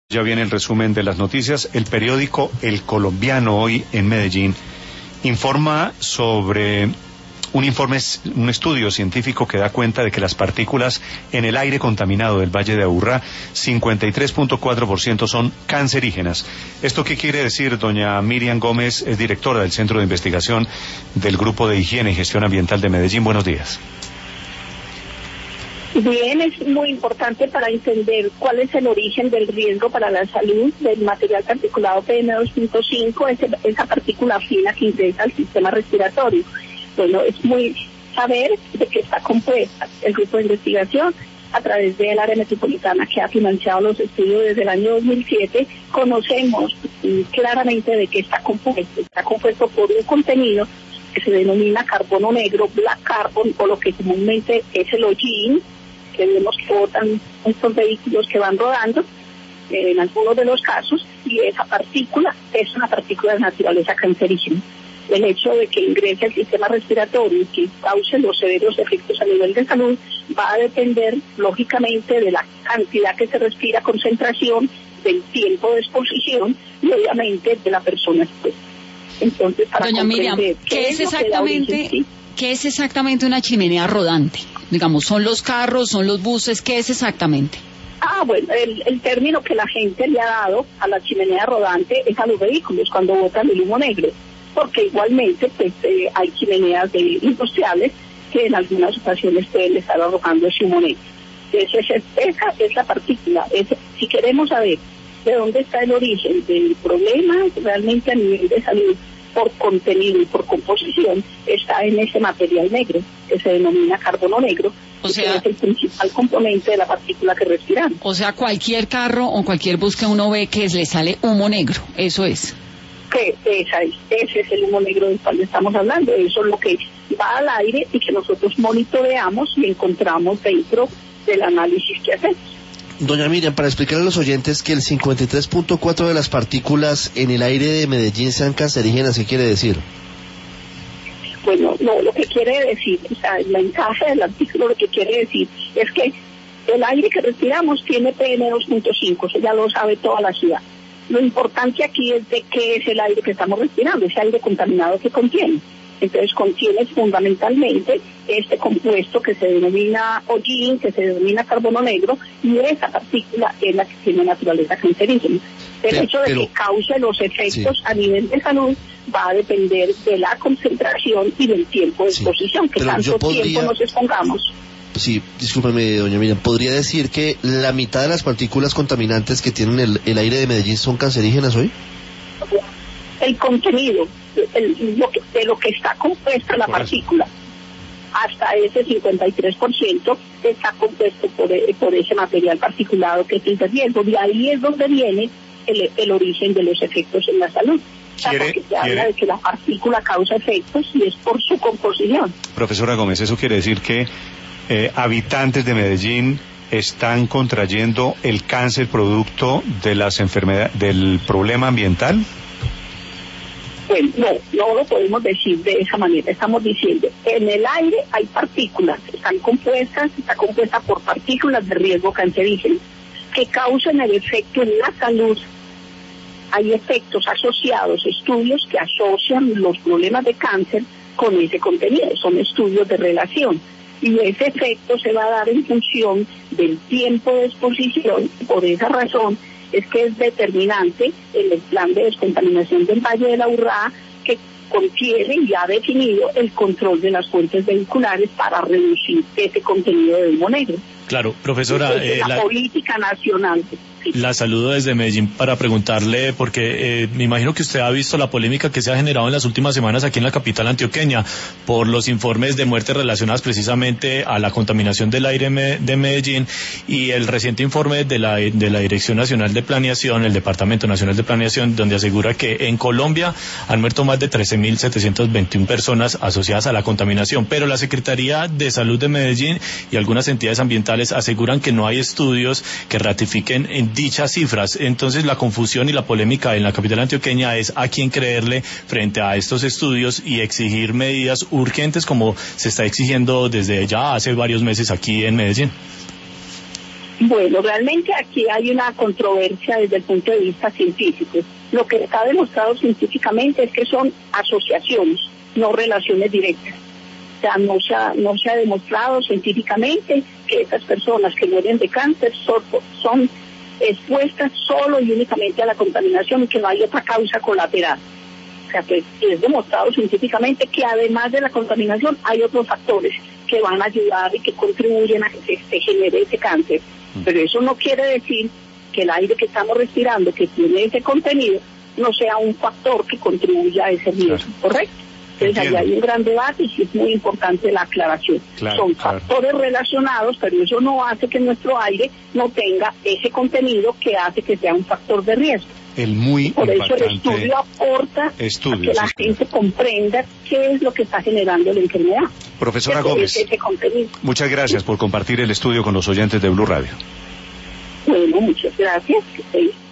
Ya viene el resumen de las noticias. El periódico El Colombiano hoy en Medellín informa sobre un estudio científico que da cuenta de que las partículas en el aire contaminado del Valle de Aburrá, 53.4% son cancerígenas. ¿Esto qué quiere decir? Doña Miriam Gómez es directora del Centro de Investigación del Grupo de Higiene y Gestión Ambiental de Medellín. Buenos días. Bien, es muy importante para entender cuál es el origen del riesgo para la salud del material particulado PM2.5, esa partícula fina que ingresa al sistema respiratorio. Bueno, es muy saber de qué está compuesta. El grupo de investigación, a través del área metropolitana que ha financiado los estudios desde el año 2007, conocemos claramente de qué está compuesto. Está compuesto por un contenido que se denomina carbono negro, black carbon, o lo que comúnmente es el hollín, que vemos que botan estos vehículos que van rodando, en algunos de los casos, y esa partícula es una partícula de naturaleza cancerígena. El hecho de que ingrese al sistema respiratorio y que cause los severos efectos a nivel de salud va a depender, lógicamente, de la cantidad que se respira, concentración, del tiempo de exposición y, obviamente, de la persona expuesta. Entonces, para Doña Miriam, ¿qué es exactamente una chimenea rodante? Digamos, ¿son los carros, son los buses? ¿Qué es exactamente? Bueno, el término que la gente le ha dado a la chimenea rodante es a los vehículos cuando botan el humo negro, porque igualmente pues hay chimeneas industriales que en algunas ocasiones pueden estar arrojando ese humo negro. Esa es la partícula. Si queremos saber de dónde está el origen del problema realmente a nivel de salud, por contenido y por composición, está en ese material negro, que se denomina carbono negro, que es el principal componente de la partícula que respiramos. O sea, cualquier carro o cualquier bus que uno ve que le sale humo negro, eso es. Ese es el humo negro del cual estamos hablando. Eso es lo que va al aire y que nosotros monitoreamos y encontramos dentro del análisis que hacemos. Doña Miriam, para explicarle a los oyentes que el 53.4% de las partículas en el aire de Medellín sean cancerígenas, ¿qué quiere decir? Bueno, no, lo que quiere decir, o sea, el mensaje del artículo lo que quiere decir es que el aire que respiramos tiene PM2.5, eso ya lo sabe toda la ciudad. Lo importante aquí es de qué es el aire que estamos respirando, ese aire contaminado que contiene. Entonces contiene fundamentalmente este compuesto que se denomina hollín, que se denomina carbono negro, y esa partícula es la que tiene naturaleza cancerígena. El hecho de que cause los efectos a nivel de salud va a depender de la concentración y del tiempo de exposición, que tanto tiempo nos expongamos. Sí, discúlpeme, doña Miriam, ¿podría decir que la mitad de las partículas contaminantes que tienen el aire de Medellín son cancerígenas hoy? El contenido, de lo que está compuesta la partícula, hasta ese 53% está compuesto por ese material particulado que es el riesgo, y ahí es donde viene el origen de los efectos en la salud. Porque se habla de que la partícula causa efectos y es por su composición. Profesora Gómez, ¿eso quiere decir que habitantes de Medellín están contrayendo el cáncer producto de las enfermedades, del problema ambiental? Bueno, no lo podemos decir de esa manera. Estamos diciendo, en el aire hay partículas, está compuesta por partículas de riesgo cancerígeno que causan el efecto en la salud. Hay efectos asociados, estudios que asocian los problemas de cáncer con ese contenido, son estudios de relación. Y ese efecto se va a dar en función del tiempo de exposición. Por esa razón es que es determinante en el plan de descontaminación del Valle de Aburrá, que contiene y ha definido el control de las fuentes vehiculares para reducir ese contenido de humo negro. Claro, profesora. La política nacional. Sí. La saludo desde Medellín para preguntarle, porque me imagino que usted ha visto la polémica que se ha generado en las últimas semanas aquí en la capital antioqueña por los informes de muertes relacionadas precisamente a la contaminación del aire de Medellín, y el reciente informe de la Dirección Nacional de Planeación, el Departamento Nacional de Planeación, donde asegura que en Colombia han muerto más de 13.721 personas asociadas a la contaminación, pero la Secretaría de Salud de Medellín y algunas entidades ambientales aseguran que no hay estudios que ratifiquen en dichas cifras. Entonces la confusión y la polémica en la capital antioqueña es a quién creerle frente a estos estudios y exigir medidas urgentes como se está exigiendo desde ya hace varios meses aquí en Medellín. Bueno, realmente aquí hay una controversia desde el punto de vista científico. Lo que está demostrado científicamente es que son asociaciones, no relaciones directas. O sea, no se ha demostrado científicamente que esas personas que mueren de cáncer son expuestas solo y únicamente a la contaminación y que no hay otra causa colateral. O sea, pues es demostrado científicamente que además de la contaminación hay otros factores que van a ayudar y que contribuyen a que se genere ese cáncer. Pero eso no quiere decir que el aire que estamos respirando, que tiene ese contenido, no sea un factor que contribuya a ese riesgo, ¿correcto? Entonces ahí hay un gran debate y sí es muy importante la aclaración. Son factores relacionados, pero eso no hace que nuestro aire no tenga ese contenido que hace que sea un factor de riesgo. Por eso el estudio aporta a que la gente comprenda qué es lo que está generando la enfermedad. Profesora Gómez, muchas gracias por compartir el estudio con los oyentes de Blue Radio. Bueno, muchas gracias.